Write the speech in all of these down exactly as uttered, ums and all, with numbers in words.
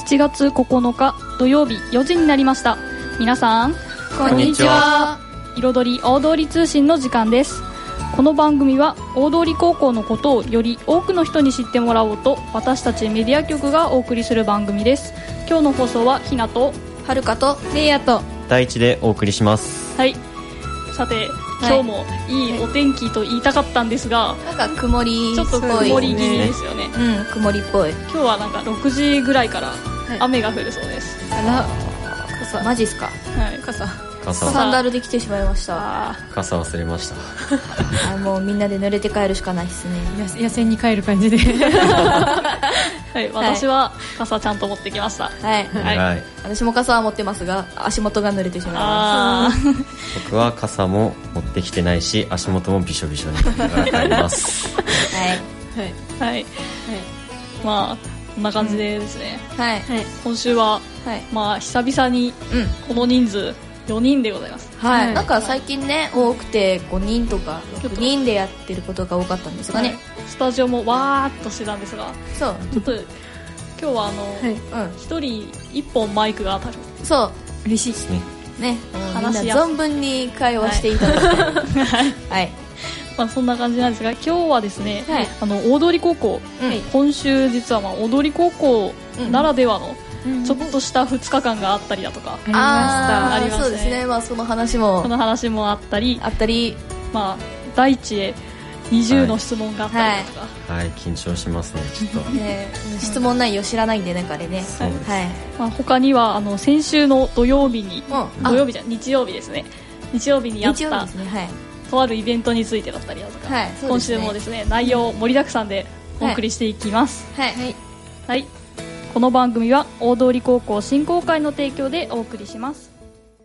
ちがつここのか土曜日よじになりました。皆さんこんにちは。 彩り大通通信の時間です。この番組は大通高校のことをより多くの人に知ってもらおうと、私たちメディア局がお送りする番組です。今日の放送はひなとはるかとれいやと第一でお送りします。 はい。さて、今日もいいお天気と言いたかったんですが、 なんか曇りっぽい、 ちょっと曇り気味ですよね。 うん、曇りっぽい。 今日はなんかろくじぐらいから雨が降るそうです。 あら、傘マジっすか。 はい、傘傘サンダルで来てしまいました。 傘忘れましたあ、もうみんなで濡れて帰るしかないですね。 野戦に帰る感じではい、私は傘ちゃんと持ってきました。 はい、はいはい、私も傘は持ってますが足元が濡れてしまいます。 僕は傘も持ってきてないし、足元もびしょびしょになりますはいはいはい、はい、まあこんな感じでですね、 うん、はい、 今週は、はい、まあ久々にこの人数、うんよにんでございます。 はい、はい、なんか最近ね、多くてごにんとかろくにんでやってることが多かったんですがね、はい、 スタジオもわーっとしてたんですが、 そうちょっと今日はあの、はい、ひとりいっぽんマイクが当たる。 そう嬉しいですね。 ね、話しやすい、存分に会話していただきたい。はい、はい、 まあ、そんな感じなんですが、今日はですね、はい、あの大通高校、うん、今週実はまあ大通高校ならではの、うんちょっとしたふつかかんがあったりだとか、 うん、ありました。そうですね、まあ、その話もその話もあったりあったり、 まあ、第一へにじゅうの質問があったりだとか、 はい、はいはい、緊張しますねちょっと、 ね、質問内容知らないんでね彼ね、 はいはい、まあ、他にはあの先週の土曜日に、うん、土曜日じゃ日曜日ですね日曜日にやった、ね、はい、とあるイベントについてだったりだとか、はい、今週もですね内容盛りだくさんでお送りしていきますはい、はいはいはい、この番組は大通高校振興会の提供でお送りします。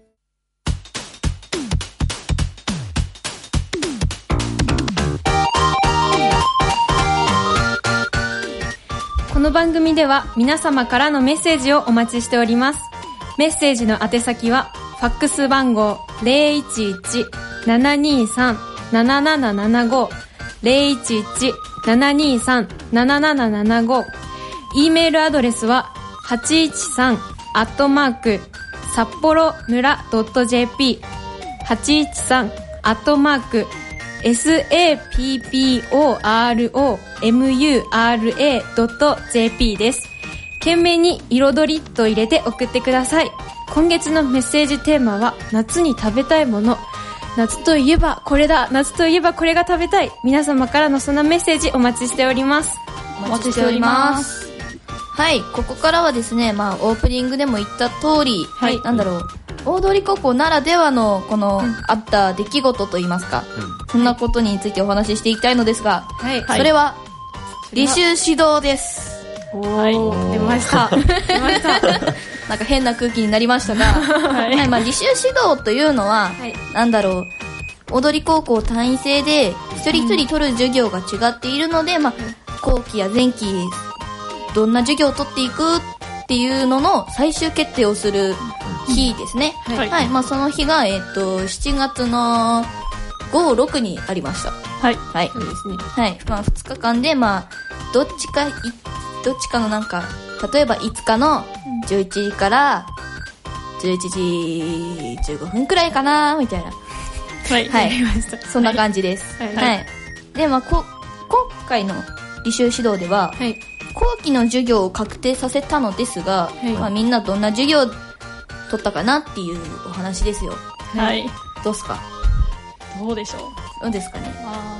この番組では皆様からのメッセージをお待ちしております。メッセージの宛先はファックス番号 ゼロいちいち ななにさん ななななななご ゼロいちいち ななにさん なななななご、E メールアドレスははちいちさんアットマーク札幌村 .jp はちいちさんアットマーク サッポロムラ .jp です。懸命に彩りと入れて送ってください。今月のメッセージテーマは夏に食べたいもの。夏といえばこれだ、夏といえばこれが食べたい。皆様からのそんなメッセージお待ちしております。 お待ちしております。はい、ここからはですね、まあ、オープニングでも言った通り、はい、なんだろう、大通高校ならではのこの、うん、あった出来事といいますか、うん、そんなことについてお話ししていきたいのですが、はい、それは履修指導です。 はい、出ました出ましたなんか変な空気になりましたが、はいはい、まあ、履修指導というのは、はい、なんだろう、大通高校単位制で一人一人取る授業が違っているので、まあ、後期や前期どんな授業を取っていくっていうのの最終決定をする日ですね、うん、はい、はい、まあ、その日が、えー、としちがつのご、ろくにありました。はい、はい、そうですね、はい、まあ、ふつかかんで、まあ、どっちかどっちかのなんか、例えばいつかのじゅういちじからじゅういちじじゅうごふんくらいかなみたいな、 はい、はい、 そんな感じです。はい、はい、で、まあ、こ今回の履修指導では、はい、後期の授業を確定させたのですが、はい、まあ、みんなどんな授業を取ったかなっていうお話ですよ。 はい、 どうすか。 どうでしょう。 どうですかね。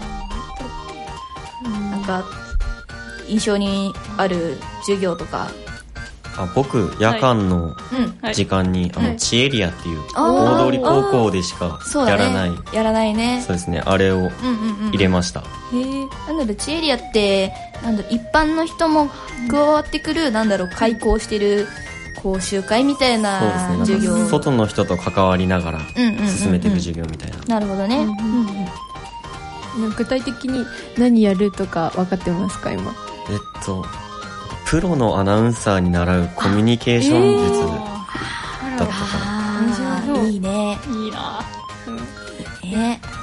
あ、なんか印象にある授業とか。 あ、僕夜間の時間に、はい、あの知エリアっていう大通高校でしかやらない、 ね、やらないね。 そうですね、あれを入れました。 うんうんうん、へえ。なんだろう、知エリアってなんだろう、一般の人も加わってくる、なんだろう、開講してる講習会みたいな授業。 そうですね、外の人と関わりながら進めていく授業みたいな。 うんうんうんうん、なるほどね。うんうんうん、具体的に何やるとか分かってますか今。 えっとプロのアナウンサーに習うコミュニケーション術だったかな。 いいね。 いいな。 うん、ね、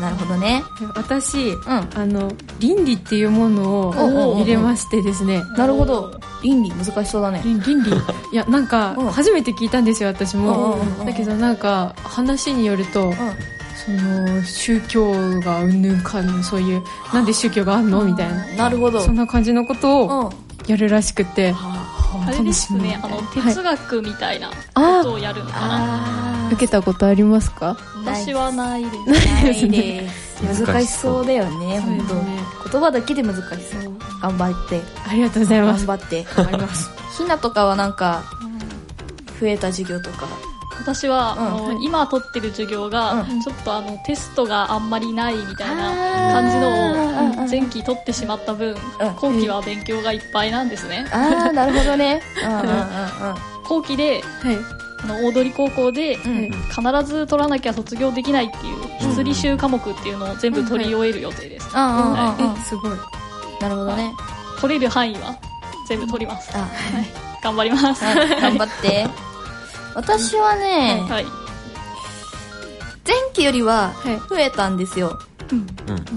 なるほどね。 私、うん、あの倫理っていうものを入れましてですね。 なるほど。倫理難しそうだね。 倫理いやなんか初めて聞いたんですよ私も。だけどなんか話によると、その宗教がうんぬんかんそういうなんで宗教があんのみたいな。 なるほど。 そんな感じのことをやるらしくて。 あれですね、あの哲学みたいなことをやるのかな。 受けたことありますか？ 私はないです。 ないです。難しそうだよね、本当。言葉だけで難しそう。頑張って。 ありがとうございます。 頑張って頑張ります。ひなとかはなんか増えた授業とか。 私は、うん、あの今取ってる授業が、うん、ちょっとあのテストがあんまりないみたいな感じのを前期取ってしまった分、うん、後期は勉強がいっぱいなんですね。 ああ、なるほどね。 後期で、はい、あの大通高校で、うん、必ず取らなきゃ卒業できないっていう筆履修科目っていうのを全部取り終える予定です。 すごい。なるほどね。 取れる範囲は全部取ります。はい、頑張ります。 頑張って。私はね、はい、前期よりは増えたんですよ。うん、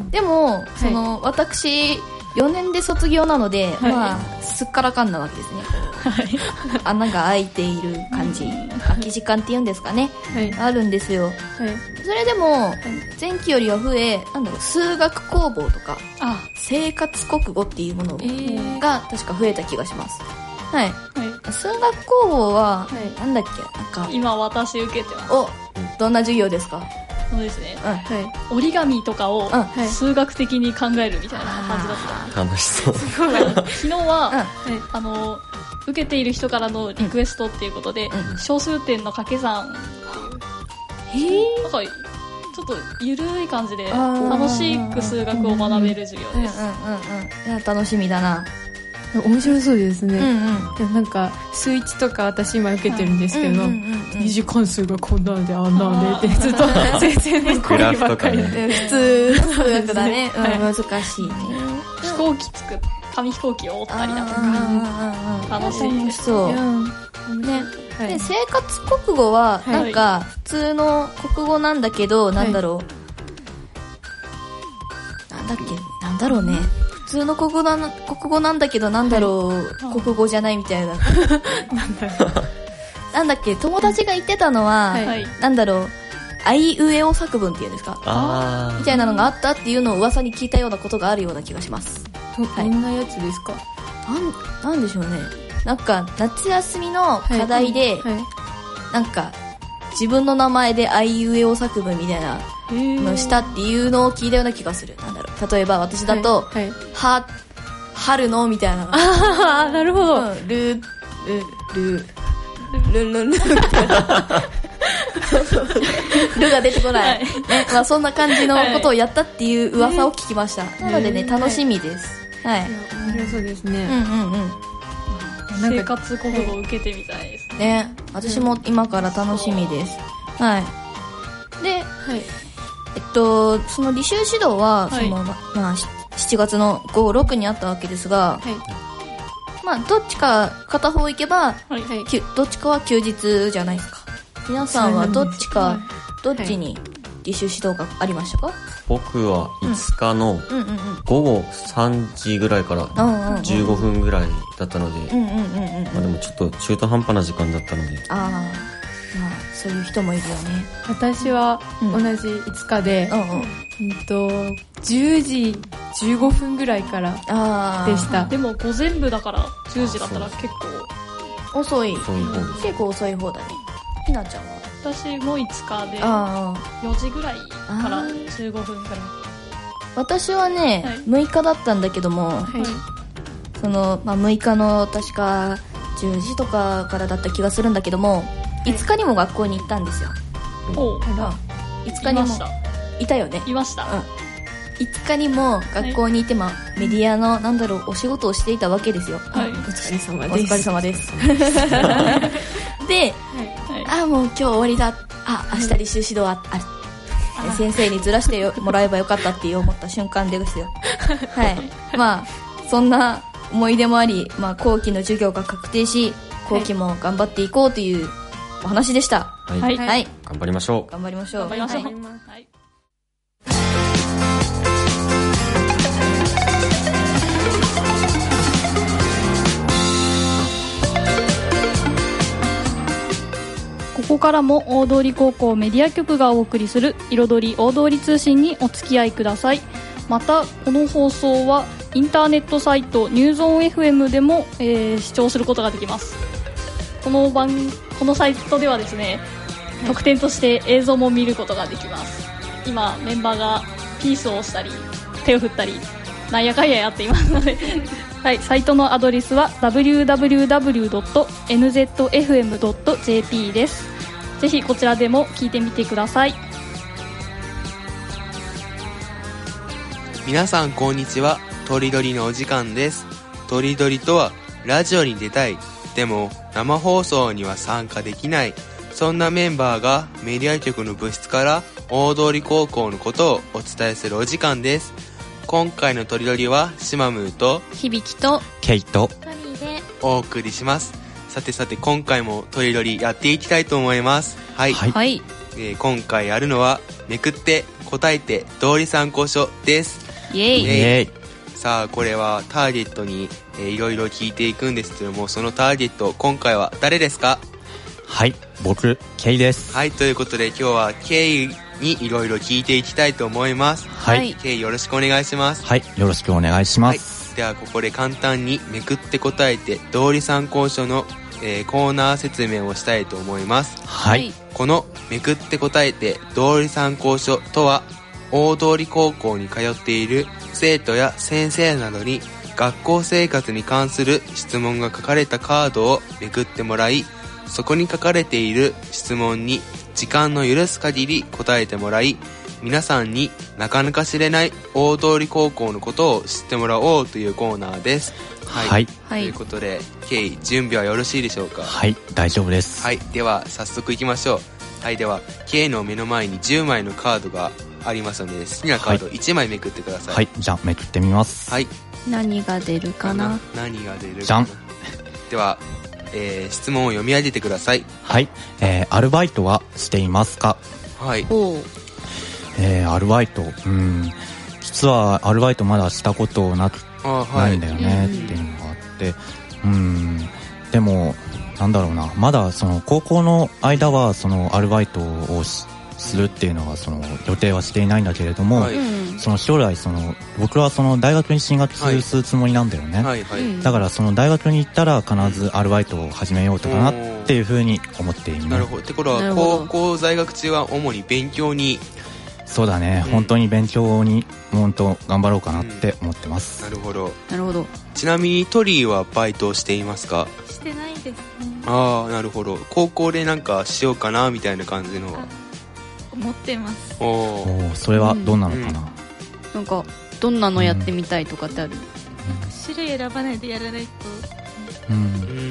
でも、はい、その私よねんで卒業なので、はい、まあすっからかんなわけですね。はい、穴が開いている感じ、空き時間っていうんですかね、はい、あるんですよ。はい、それでも前期よりは増え、なんだろう、数学工房とか生活国語っていうものが確か増えた気がします。はい、はい、数学工房は、はい、なんだっけ、なんか今私受けてます。 お、どんな授業ですか？ そうですね、うん、はい、折り紙とかを数学的に考えるみたいな感じだった。 楽しそう。 昨日は、うん、はい、あの受けている人からのリクエストっていうことで、うん、小数点の掛け算っていう、へー、なんかちょっとゆるい感じで楽しく数学を学べる授業です。 うんうんうんうん、いや楽しみだな。 面白そうですね。うんうん、でもなんか数一とか私今受けてるんですけど、はい、二次関数がこんなんであんなんでってずっと先生の声ばっかりで、 普通の数学だね。うん、難しいね。 飛行機作っ紙飛行機を折ったりだとか楽しいです。 そう。ね。はい、で生活国語はなんか普通の国語なんだけど、はい、なんだろう、なんだっけ、なんだろうね。普通の国語な、国語なんだけどなんだろう、はい、国語じゃないみたいな。なんだろう。なんだっけ、友達が言ってたのは、はい、なんだろう、あいうえお作文っていうんですか、あみたいなのがあったっていうのを噂に聞いたようなことがあるような気がします。 どんなやつですか？ なん、なんでしょうね。なんか夏休みの課題で、はいはい、なんか自分の名前であいうえお作文みたいなのしたっていうのを聞いたような気がする。なんだろう、例えば私だと、はいはい、は春のみたいな、 ああ、なるほど、 うん、ルルルルンルンルンみたいなルが出てこない、はい、ね、まあ、そんな感じのことをやったっていう噂を聞きました。なのでね、楽しみです。はい、 面白そうですね。 うんうんうん。 生活国語を受けてみたいですね。 ね、私も今から楽しみです。はい。で、はい、えっとその履修指導は、はい、そのまあしちがつのご、ろくにあったわけですが、はい、まあどっちか片方行けば、はい、どっちかは休日じゃないですか。皆さんはどっちか、はい、どっちに履修指導がありましたか？ 僕はいつかの午後さんじぐらいからじゅうごふんぐらいだったので、まあでもちょっと中途半端な時間だったので、 ああ、まあそういう人もいるよね。 私は同じいつかで、うんうんうん、とじゅうじじゅうごふんぐらいからでした。 でも午前部だからじゅうじだったら結構遅い。遅い方です。結構遅い方だね。ひなちゃんは？ 私もいつかでよじぐらいからじゅうごふんぐらい。 私はね、はい、むいかだったんだけども、はい、その、まあ、むいかの確かじゅうじとかからだった気がするんだけども、はい、いつかにも学校に行ったんですよ。 おう、 いつかにもいたよね。 いました、うん、 いつかにも学校にいて、まあ、メディアのなんだろう、お仕事をしていたわけですよ。 はい、お疲れ様です。お疲れ様ですで、はい、あ、もう今日終わりだ、あ、明日履修指導あある、先生にずらしてもらえばよかったって思った瞬間ですよ。はい、まあそんな思い出もあり、まあ、後期の授業が確定し、後期も頑張っていこうというお話でした。 はい、はいはい、頑張りましょう。 頑張りましょう。 頑張りましょう。はい。 からも大通高校メディア局がお送りする彩り大通通信にお付き合いください。またこの放送はインターネットサイトニューゾーン エフエム でも、えー、視聴することができます。この番このサイトではですね、特典として映像も見ることができます。今メンバーがピースを押したり手を振ったりなんやかんややっていますのではい、サイトのアドレスは ダブリューダブリューダブリュードットエヌゼットエフエムドットジェーピー です。ぜひこちらでも聞いてみてください。 皆さんこんにちは。とりどりのお時間です。とりどりとはラジオに出たい、でも生放送には参加できない、そんなメンバーがメディア局の部室から大通高校のことをお伝えするお時間です。今回のとりどりはシマムーと響とケイとトニーでお送りします。さてさて今回もとりどりやっていきたいと思います。はい、 はい、 えー、今回やるのはめくって答えて道理参考書です。 イエイ、 イエイ。さあこれはターゲットに、えー、いろいろ聞いていくんですけども、そのターゲット今回は誰ですか？ はい、僕ケイです。 はい、ということで今日はケイにいろいろ聞いていきたいと思います。 はい、 ケイよろしくお願いします。 はい、よろしくお願いします。 はい、ではここで簡単にめくって答えて道理参考書の、えー、コーナー説明をしたいと思います。 はい、 このめくって答えて道理参考書とは、大通高校に通っている生徒や先生などに学校生活に関する質問が書かれたカードをめくってもらい、そこに書かれている質問に時間の許す限り答えてもらい、皆さんになかなか知れない大通高校のことを知ってもらおうというコーナーです。 はい、はい、 ということでケイ準備はよろしいでしょうか？ はい、大丈夫です。 はい、では早速いきましょう。はい、ではケイの目の前にじゅうまいのカードがありますので、好きなカードいちまいめくってください。 はい、じゃあめくってみます。 はい、 何が出るかな？ 何が出るかな？ じゃん。 では、えー、質問を読み上げてください。 はい、えー、アルバイトはしていますか？ はい。 おえー、アルバイト、うん、実はアルバイトまだしたことなく、はい、ないんだよねっていうのがあって、うん、でもなんだろうな、まだその高校の間はそのアルバイトをしするっていうのはその予定はしていないんだけれども、はい、その将来その僕はその大学に進学するつもりなんだよね、はいはいはい、だからその大学に行ったら必ずアルバイトを始めようとかなっていうふうに思っている。 なるほど。ってことは高校在学中は主に勉強に。 そうだね、うん、本当に勉強に本当頑張ろうかなって思ってます、 うん、なるほどなるほど。 ちなみにトリーはバイトをしていますか？ してないですね。 ああ、なるほど。高校でなんかしようかなみたいな感じの思ってます。 おお、それはどんなのかな、うん、 なんかどんなのやってみたいとかってある？うん、 なんか種類選ばないでやらないと、うん、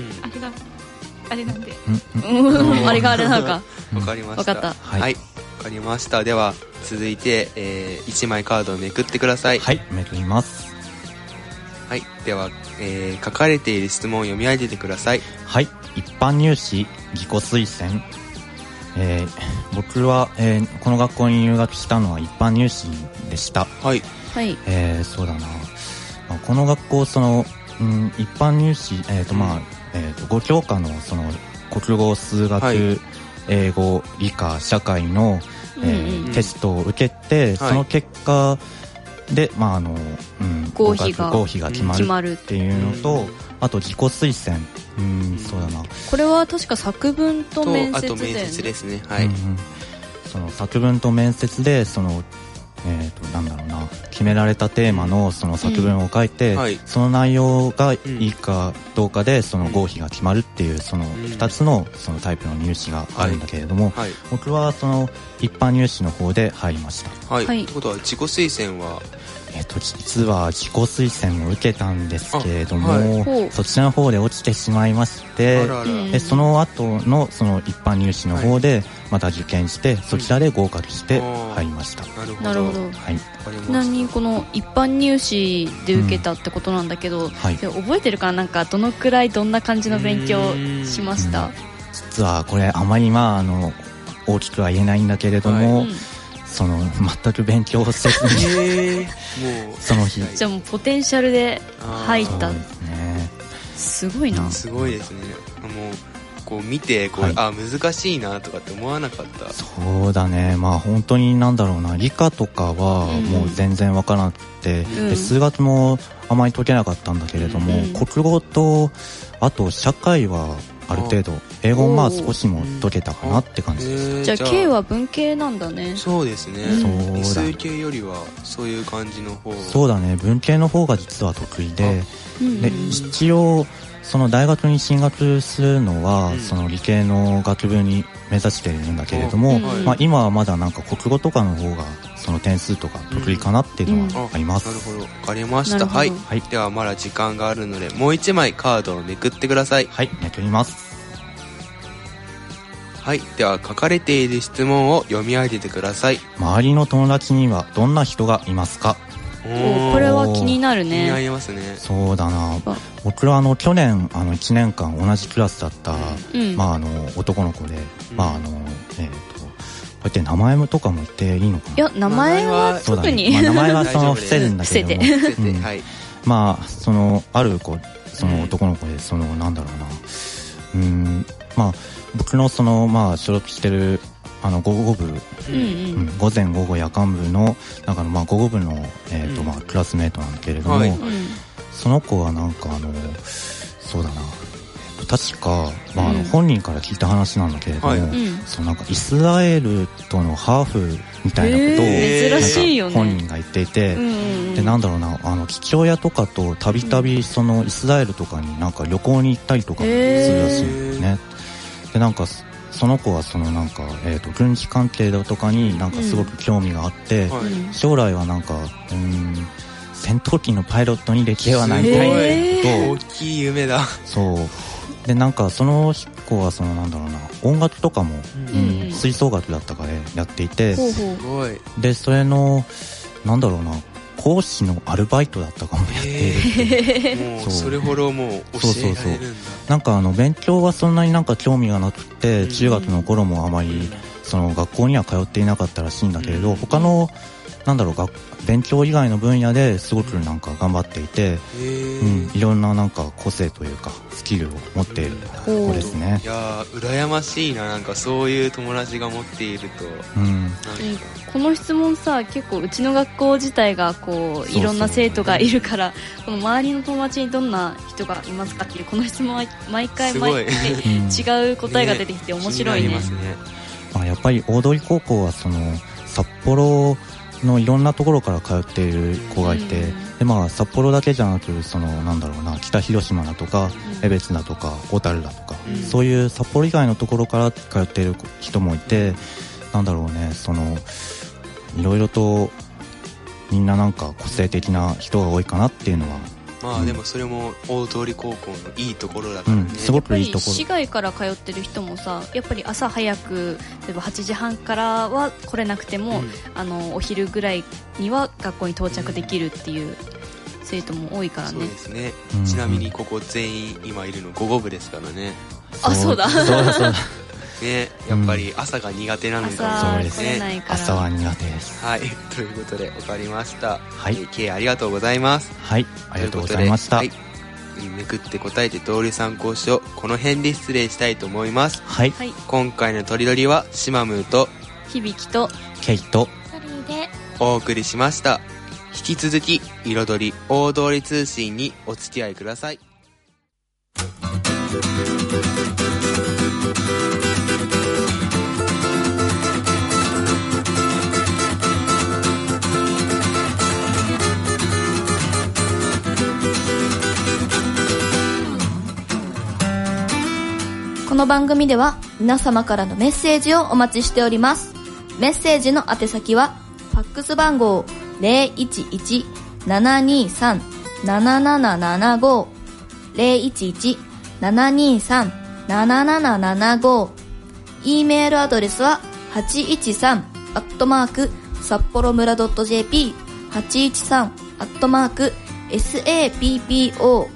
あれがあれなんで、 うんうん、あれがあれなのかわかりました。 わかった。 はい、はい、わかりました。では続いて、えー、いちまいカードをめくってください。 はい、めくります。 はい、では、えー、書かれている質問を読み上げてください。 はい、一般入試自己推薦、えー、僕は、えー、この学校に入学したのは一般入試でした。 はい、 はいえー、そうだな、まあ、この学校その、うん、一般入試、えーとまあえー、とご教科のその国語、数学、はい、英語、理科、社会のえーうん、テストを受けて、はい、その結果で、まああのうん、 合否が合否が決まるっていうのと、うん、あと自己推薦、うん、そうだな。 これは確か作文と面接で、 あと面接ですね。はい。うんうん、 その作文と面接でそのえーとなんだろうな、決められたテーマのその作文を書いて、うんはい、その内容がいいかどうかでその合否が決まるっていうそのふたつのそのタイプの入試があるんだけれども、はいはい、僕はその一般入試の方で入りました。 はい。ということは自己推薦はえーと実は自己推薦を受けたんですけれども、はい、そちらの方で落ちてしまいまして、あらあら、でその後のその一般入試の方でまた受験して、はい、そちらで合格して入りました。 なるほど。 なるほど。 はい。 ちなみにこの一般入試で受けたってことなんだけど、うんはい、覚えてるかな、なんかどのくらいどんな感じの勉強しました？ 実はこれあまりまああの大きくは言えないんだけれども、はい、その全く勉強せずにもうその日じゃあもうポテンシャルで入った。 そうですね。 すごいな。 すごいですね。もうこう見てこう、はい、あ難しいなとかって思わなかった？ そうだね、まあ本当になんだろうな、理科とかはもう全然わからなくて、うん、で数学もあまり解けなかったんだけれども、うん、国語とあと社会はある程度、英語もまあ少しも解けたかなって感じです。 じゃあ K は文系なんだね。 そうですね、うん、理数系よりはそういう感じの方。 そうだね、文系の方が実は得意で、で一応その大学に進学するのは、うん、その理系の学部に目指しているんだけれども、うんまあ、今はまだなんか国語とかの方がその点数とか得意かなっていうのはあります、 うんうん、なるほど、わかりました。はい、はい、ではまだ時間があるのでもう一枚カードをめくってください。 はい、めくります。 はい、では書かれている質問を読み上げてください。 周りの友達にはどんな人がいますか？ おこれは気になるね。 気になりますね。 そうだな、僕はあの去年あのいちねんかん同じクラスだった、うんまあ、あの男の子で、うんまああのえー、とこうやって名前とかも言っていいのかな。 いや名前は特に、 ねまあ、名前はその伏せるんだけども伏せて、 うんはい、まあそのある子その男の子でそのなんだろうな、うんまあ僕のそのまあ所属してるあの午後部、うんうんうん、午前午後夜間部のなんかのまあ午後部の、えーとまあ、クラスメートなんだけれども、はい、その子はなんかあのそうだな確か、まあ、あの本人から聞いた話なんだけれども、うん、そのなんかイスラエルとのハーフみたいなことを、 えー、珍しいよね、 本人が言っていて、うんうんうん、でなんだろうなあの父親とかとたびたびそのイスラエルとかになんか旅行に行ったりとかするらしいんですね。でなんかその子はそのなんか、えー、と軍事関係だとかになんかすごく興味があって、うん、将来はなんかうん戦闘機のパイロットにできればなりたいってこと大きい夢だ。 そうでなんかその子はそのなんだろうな音楽とかも、うんうん、吹奏楽だったかでやっていて、 すごいでそれのなんだろうな講師のアルバイトだったかもやっている。 もうそれほどもう教えられるんだ。そうそうそうなんかあの勉強はそんなになんか興味がなくて、うん、中学の頃もあまりその学校には通っていなかったらしいんだけれど、うん、他のなんだろう学勉強以外の分野ですごくなんか頑張っていて、うん、いろんななんか個性というかスキルを持っている子ですね。 いやー羨ましいな、なんかそういう友達が持っていると、 うん、 この質問さ結構うちの学校自体がこういろんな生徒がいるから、この周りの友達にどんな人がいますかっていうこの質問は毎回毎回違う答えが出てきて面白いね。 ね、気になりますね。 まあ、やっぱり大通高校はその札幌のいろんなところから通っている子がいて、うん、でまあ札幌だけじゃなくそのなんだろうな北広島だとか、うん、江別だとか小樽だとか、うん、そういう札幌以外のところから通っている人もいて、なんだろうねそのいろいろとみんななんか個性的な人が多いかなっていうのは。 まあでもそれも大通高校のいいところだからね、うん、 すごくいいところ。 市外から通ってる人もさやっぱり朝早く例えばはちじはんからは来れなくても、うん、あのお昼ぐらいには学校に到着できるっていう生徒も多いからね。 そうですね、うん、ちなみにここ全員今いるの午後部ですからね。 あ、そうだそうだそうだね、やっぱり朝が苦手なのかもしれないですね。 朝は苦手です。 はい、ということで分かりました。 はい、 K ありがとうございます。 はい、ありがとうございました。はい、 めくって答えて同理参考書この辺で失礼したいと思います。 はい、 今回のとりどりはシマムーと響とケイとでお送りしました。引き続き彩り大通り通信にお付き合いください。 この番組では皆様からのメッセージをお待ちしております。メッセージの宛先はファックス番号 ゼロいちいち ななにさん ななななななご ゼロいちいち ななにさん ななななななご E メールアドレスははちいちさんアットマーク札幌村 .jp はちいちさんアットマーク サッ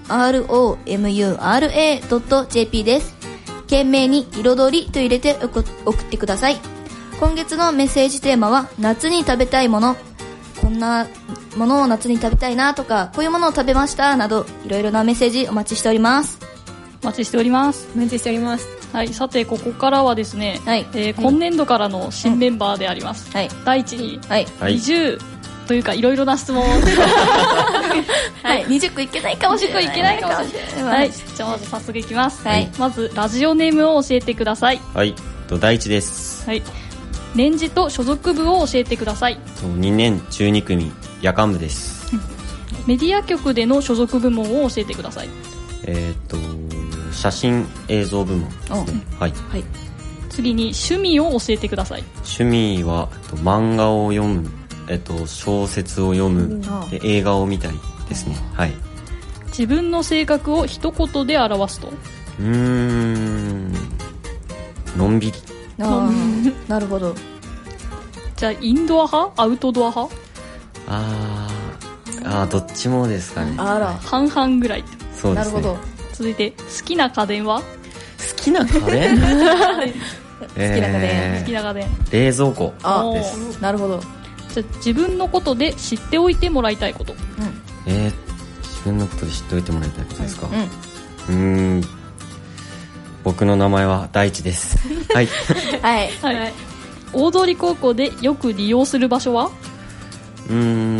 ポロ .jp です。懸命に彩りと入れて送ってください。今月のメッセージテーマは夏に食べたいもの、こんなものを夏に食べたいなとか、こういうものを食べましたなどいろいろなメッセージお待ちしております。 お待ちしております。 お待ちしております。 はい、さてここからはですね、はいえー、今年度からの新メンバーであります、はい、第一に、はい、にじゅうというかいろいろな質問をはい、にじゅっこいけないかもしれない。にじゅっこいけないかもしれない。はい、 じゃあまず早速いきます。はい、まずラジオネームを教えてください。 はい、と第一です。 はい、年次と所属部を教えてください。 にねん中に組夜間部です。 メディア局での所属部門を教えてください。 えっと写真映像部門ですね。はい、はい、 次に趣味を教えてください。 趣味は漫画を読む、えっと、小説を読む、で映画を見たりですね。はい、 自分の性格を一言で表すと。 うーんのんびり。 あなるほど。 じゃあインドア派アウトドア派。 ああどっちもですかね。 あら半々ぐらい。 そうですね。 なるほど。 続いて好きな家電は。 好きな家電好きな家電、好きな家電冷蔵庫です。 なるほど。 じゃあ自分のことで知っておいてもらいたいこと、うん、 えー、自分のことで知っておいてもらいたいことですか。うん、うーん僕の名前は大地ですはい、 はいはい、大通高校でよく利用する場所は。 うー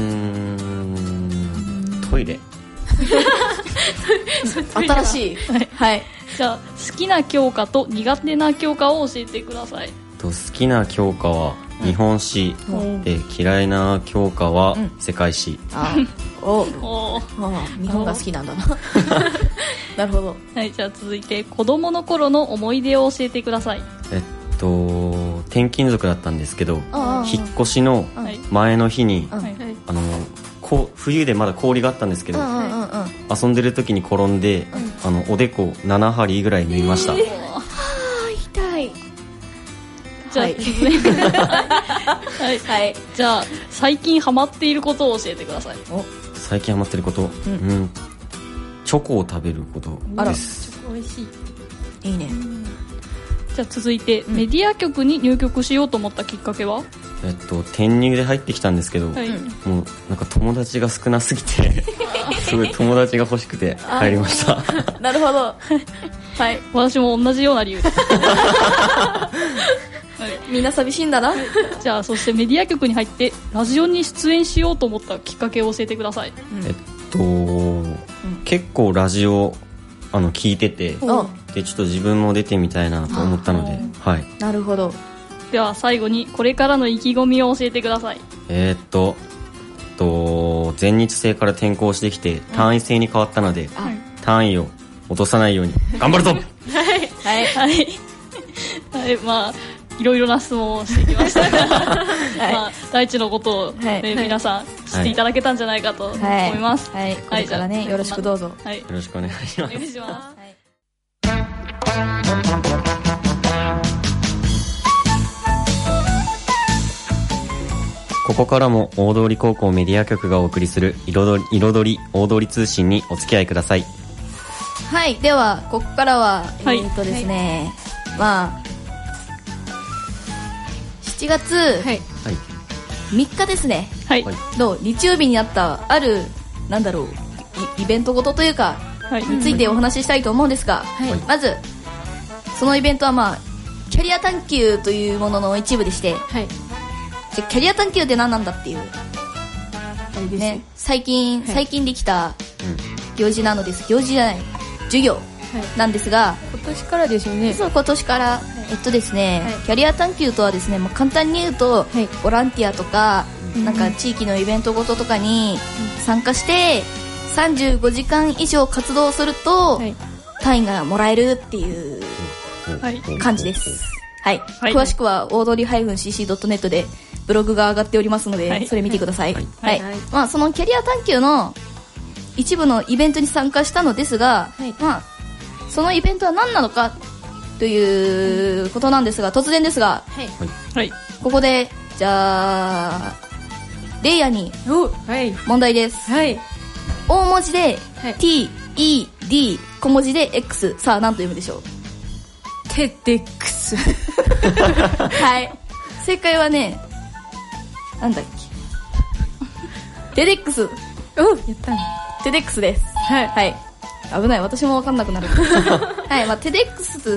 んトイレ新しい、はいはい、 じゃあ好きな教科と苦手な教科を教えてください。 と好きな教科は日本史、うん、で嫌いな教科は世界史、うん、 あおお日本が好きなんだななるほど。 はい、じゃあ続いて子供の頃の思い出を教えてください。 えっと転勤族だったんですけど、引っ越しの前の日に、はい、あのこ冬でまだ氷があったんですけど、うんうんうん、遊んでる時に転んで、うん、あのおでこなな針ぐらい縫いました。えー、 はあ痛い。 じゃあ、はい、続いてはいはい、じゃあ最近ハマっていることを教えてください。お最近ハマっていること、うん、うん、チョコを食べることです。 あらチョコ美味しい。 いいね。 じゃあ続いて、うん、メディア局に入局しようと思ったきっかけは。 えっと転入で入ってきたんですけど、はい、もうなんか友達が少なすぎてすごい友達が欲しくて入りましたなるほどはい、私も同じような理由ですはい、みんな寂しいんだなじゃあそしてメディア局に入ってラジオに出演しようと思ったきっかけを教えてください。 うん、えっと、うん、結構ラジオあの聞いてて、うん、でちょっと自分も出てみたいなと思ったので、はい、 なるほど。 では最後にこれからの意気込みを教えてください。 えー、っとと全日制から転校してきて単位制に変わったので、うん、単位を落とさないように頑張るぞはいはいはい、はい、まあいろいろな質問をしてきましたが、はいまあ、大地のことを、ねはい、皆さん知っていただけたんじゃないかと思います。 はい、はい、これからね、よろしくどうぞ、 はい、よろしくお願いします。お願いします、ここからも大通高校メディア局がお送りする彩り、彩り大通通信にお付き合いください。 はい、ではここからは、はい、えー、っとですね、はい、まあしちがつみっかですね、はい、の日曜日にあったあるなんだろう イ, イベントごとというか、はい、についてお話ししたいと思うんですが、はい、まずそのイベントは、まあ、キャリア探求というものの一部でして、はい、じゃキャリア探求って何なんだっていう、ね、最近、はい、最近できた行事なのです。行事じゃない授業なんですが、 今年からですよね。 そう今年から、はい、えっとですね、はい、キャリア探求とはですね、もう簡単に言うと、はい、ボランティアとか、うん、なんか地域のイベントごととかに参加して、うん、さんじゅうごじかん以上活動すると、はい、単位がもらえるっていう感じです、はいはい、詳しくは大通り -シーシードットネット でブログが上がっておりますので、はい、それ見てください、はいはいはい、まあ、そのキャリア探求の一部のイベントに参加したのですが、はい、まあ、そのイベントは何なのかということなんですが、突然ですが、はいはい、ここでじゃあレイヤーに問題です、はい、大文字で、はい、ティーイーディー 小文字で X、 さあ何と読むでしょう。 テデックスはい、正解はね、なんだっけテデックス。 お、やったね。 テデックスです。はい、はい、危ない、私も分かんなくなるはい、まあ、テデックスっ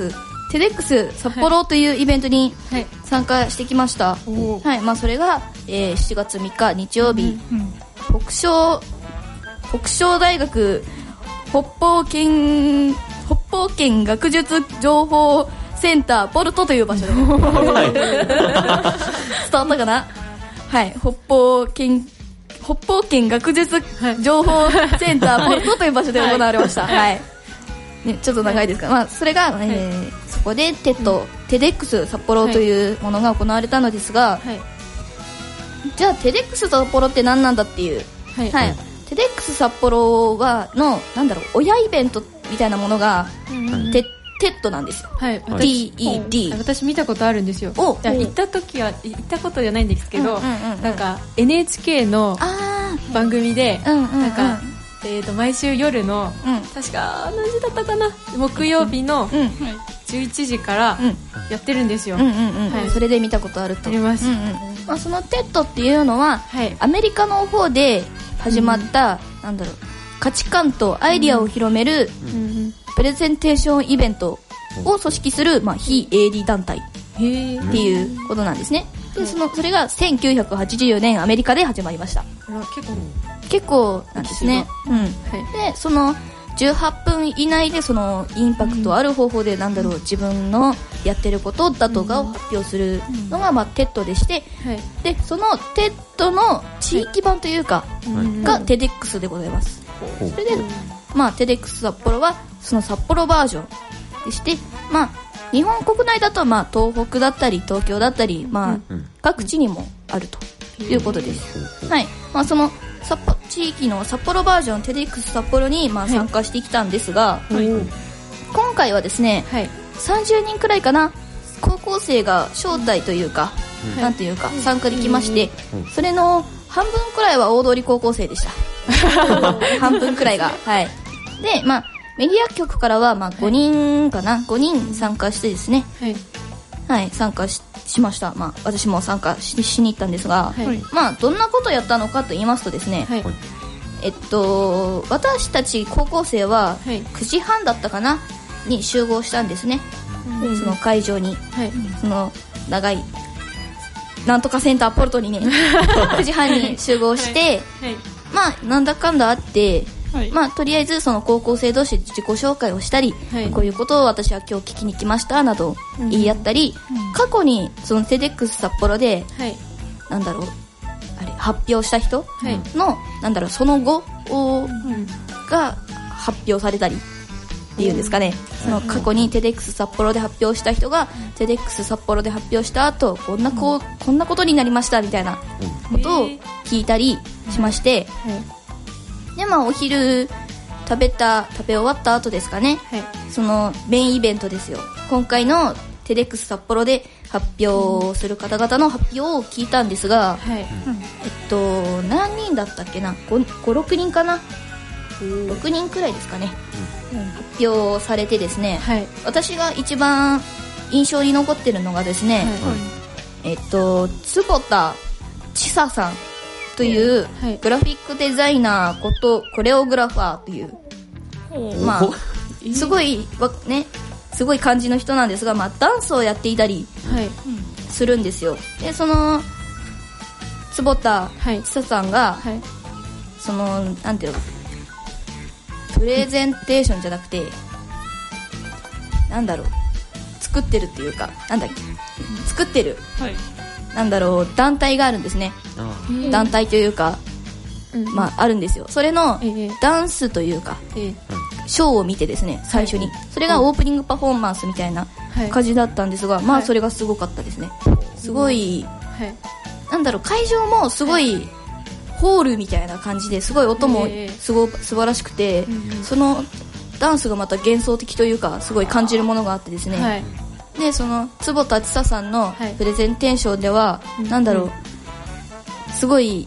テデックス札幌というイベントに参加してきました。はい、はい、まあ、それが、えー、しちがつみっか日曜日、うんうん、北昇北昇大学北方圏北方圏学術情報センターポルトという場所で伝わったかな。はい、北方圏北方圏学術情報センターポルトという場所で行われました。はい、はいね、ちょっと長いですが、まあ、それが、はい、えー、そこでテッド、うん、テデックス札幌というものが行われたのですが、はい、じゃあテデックス札幌って何なんだっていう、はいはい、テデックス札幌はのなんだろう親イベントみたいなものが、うん、テ, テッドなんですよ、はい、ティーイーディー私見たことあるんですよ。お行った時は行ったことじゃないんですけど、うんうんうん、なんか エヌエイチケー の番組で、うんうんうん、なんかえー、と毎週夜の、うん、確か何時だったかな木曜日のじゅういちじからやってるんですよ、うんうんうんはい、それで見たことあるとあります、うんうんまあ、そのテッドっていうのは、はい、アメリカの方で始まった、うん、なんだろう価値観とアイディアを広める、うん、プレゼンテーションイベントを組織する、まあ、非営利団体っていうことなんですね。で そ, のそれがせんきゅうひゃくはちじゅうよねんアメリカで始まりました。 結構結構なんですね、うんはい、でそのじゅうはっぷん以内でそのインパクトある方法でなんだろう、うん、自分のやってることだとかを発表するのが、まあ、テッドでして、はい、でそのテッドの地域版というか、はい、がテデックスでございます、はい、それで、まあ、テデックス札幌はその札幌バージョンでして、まあ、日本国内だと、まあ、東北だったり東京だったり、まあ、各地にもあるということです、はいまあ、その札幌地域の札幌バージョンテデックス札幌にまあ参加してきたんですが、はい、今回はですね、はい、さんじゅうにんくらいかな高校生が招待というか、うん、なんていうか参加できまして、うん、それの半分くらいは大通高校生でした半分くらいがはいでまあメディア局からはまあごにんかな、はい、ごにん参加してですねはい、はい、参加ししました、まあ、私も参加 し, しに行ったんですが、はいまあ、どんなことをやったのかと言いますとですね、はいえっと、私たち高校生はくじはんだったかなに集合したんですね、うん、その会場に、はい、その長いなんとかセンターポルトにねくじはんに集合して、はいはい、まあなんだかんだあってはいまあ、とりあえずその高校生同士で自己紹介をしたり、はい、こういうことを私は今日聞きに来ましたなど言い合ったり、うん、過去にそのテデックス札幌で、はい、なんだろうあれ発表した人の、はい、なんだろうその後を、うん、が発表されたりっていうんですかね、うん、その過去にテデックス札幌で発表した人が、うん、テデックス札幌で発表した後こんなこう、うん、こんなことになりましたみたいなことを聞いたりしまして、うんはいでまあ、お昼食べた食べ終わった後ですかね、はい、そのメインイベントですよ今回のテデックス札幌で発表する方々の発表を聞いたんですが、はいえっと何人だったっけな ごろくにんかなろくにんくらいですかね、うん、発表されてですね、はい、私が一番印象に残ってるのがですね、はい、えっと坪田千沙さんというグラフィックデザイナーことコレオグラファーという、まあ、すごいねすごい感じの人なんですが、まあ、ダンスをやっていたりするんですよ。でその坪田千沙さんが、はい、そのなんていうのプレゼンテーションじゃなくてなんだろう作ってるっていうかなんだっけ作ってる、はいなんだろう団体があるんですね団体というか、うんまあ、あるんですよそれのダンスというか、えー、ショーを見てですね最初に、はい、それがオープニングパフォーマンスみたいな感じだったんですが、はい、まあそれがすごかったですねすごい、はい、なんだろう会場もすごい、はい、ホールみたいな感じですごい音もすご、えー、素晴らしくて、うん、そのダンスがまた幻想的というかすごい感じるものがあってですね、はいでその坪田千沙さんのプレゼンテーションでは、はい、なんだろう、うん、すごい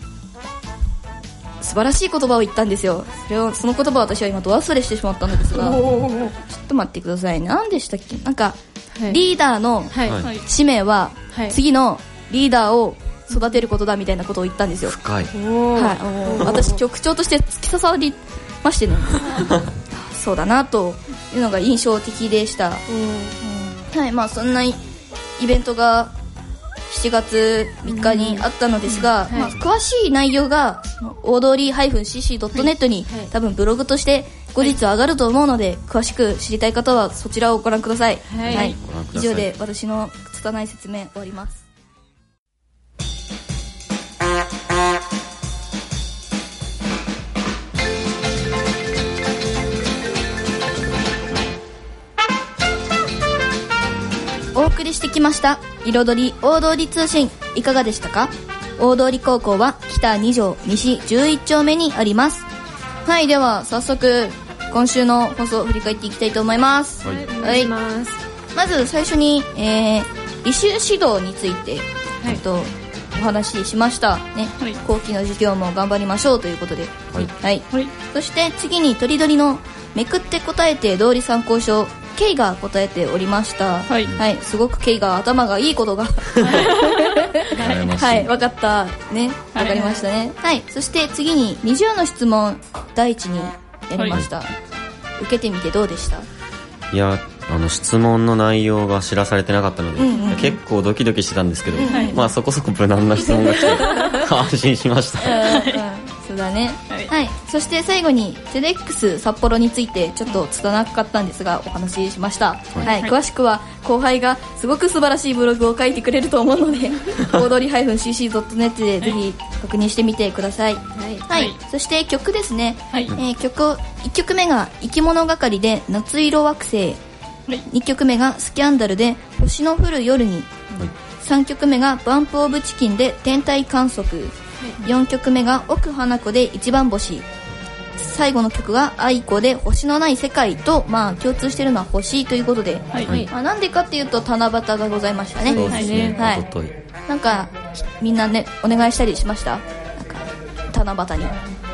素晴らしい言葉を言ったんですよそれをその言葉を私は今ど忘れしてしまったのですがちょっと待ってください何でしたっけなんか、はい、リーダーの使命は、はい、次のリーダーを育てることだみたいなことを言ったんですよ深い、 はい、私局長として突き刺さりましてねそうだなというのが印象的でした、うんはい、まあそんなイベントがしちがつみっかにあったのですが、まあ、詳しい内容が大通り -シーシードットネット に多分ブログとして後日上がると思うので、詳しく知りたい方はそちらをご覧ください。はい、はい、以上で私の拙い説明終わります。お送りしてきました彩り大通り通信、いかがでしたか？大通高校は北に条西じゅういち丁目にあります。はい、では早速今週の放送を振り返っていきたいと思います。はい、お願いします。まず最初に、えー、履修指導について、はい、とお話ししましたね、はい、後期の授業も頑張りましょうということで、はいはいはい、そして次にとりどりのめくって答えて道理参考書、ケイが答えておりました。はい、はい、すごくケイが頭がいいことがはい、分かったね、分かりましたね。はい、はい、そして次ににじゅうの質問第一にやりました。はい、受けてみてどうでした？ いや、あの質問の内容が知らされてなかったので、うんうん、結構ドキドキしてたんですけど、うんはい、まあそこそこ無難な質問が来て安心しました。 そうだね、はい、はい、そして最後にテデックス札幌についてちょっと拙かったんですがお話ししました。はい、はい、詳しくは後輩がすごく素晴らしいブログを書いてくれると思うので大通り -シーシードットネット でぜひ確認してみてください。はい、はい、そして曲ですね。はい、えー、曲いっきょくめが生き物係で夏色惑星、はい、にきょくめがスキャンダルで星の降る夜に、はい、さんきょくめがバンプオブチキンで天体観測、はい、よんきょくめが奥花子で一番星、最後の曲が愛子で星のない世界と、まあ共通しているのは星ということで、はい、まあ、なんでかっていうと七夕がございましたね。 そうですね、 はい、なんかみんなねお願いしたりしました？なんか七夕に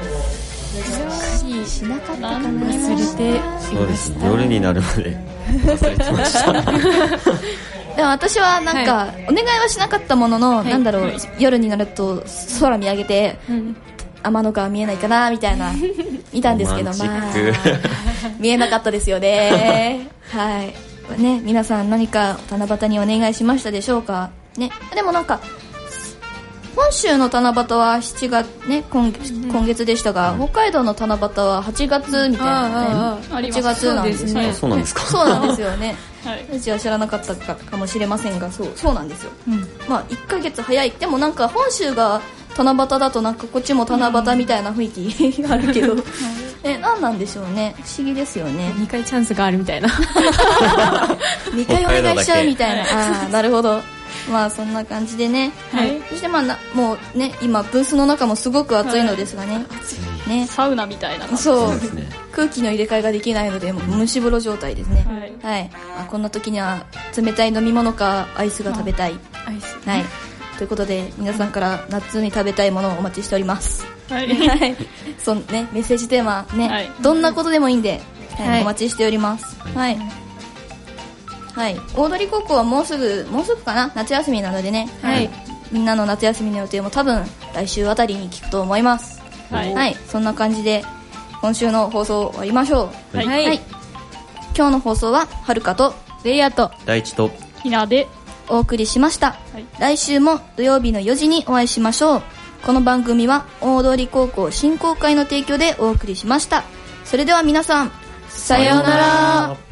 しなかったかな。 忘れてそうですね、夜になるまで忘れてましたでも私はなんか、はい、お願いはしなかったものの、はい、なんだろう、はい、夜になると空見上げて、うん、天の川見えないかなみたいな見たんですけど、まあ見えなかったですよねはいね、皆さん何か七夕にお願いしましたでしょうかね。でもなんか本州の七夕はしちがつ、ね、今月、今月でしたが、北海道の七夕ははちがつみたいなね、はちがつなんですね。 そうなんですか。 そうなんですよねはい、うちは知らなかったか、かもしれませんが、そう、そうなんですよ、うん、まあいっかげつ早い。でもなんか本州が七夕だとなんかこっちも七夕みたいな雰囲気があるけど、うん、え、何なんでしょうね、不思議ですよね。 にかいチャンスがあるみたいなにかいお願いしちゃうみたいなあ、なるほど。まあそんな感じでね、はい、そしてまあなもうね、今ブースの中もすごく暑いのですがね、はい、ね、 サウナみたいな、 そう、ね、空気の入れ替えができないのでもう蒸し風呂状態ですね。はい、はい、まあ、こんな時には冷たい飲み物かアイスが食べたい、アイス、はい、ということで皆さんから夏に食べたいものをお待ちしております。はい、そんね、メッセージテーマね、はい、どんなことでもいいんで、はいはい、お待ちしております。はい、はい、大通高校はもうすぐもうすぐかな、夏休みなのでね、はい、みんなの夏休みの予定も多分来週あたりに聞くと思います。はい、はい、そんな感じで今週の放送を終わりましょう。はい、はい、今日の放送ははるかとレイヤと大地とひなでお送りしました。はい、来週も土曜日のよじにお会いしましょう。この番組は大通高校振興会の提供でお送りしました。それでは皆さん、さようなら。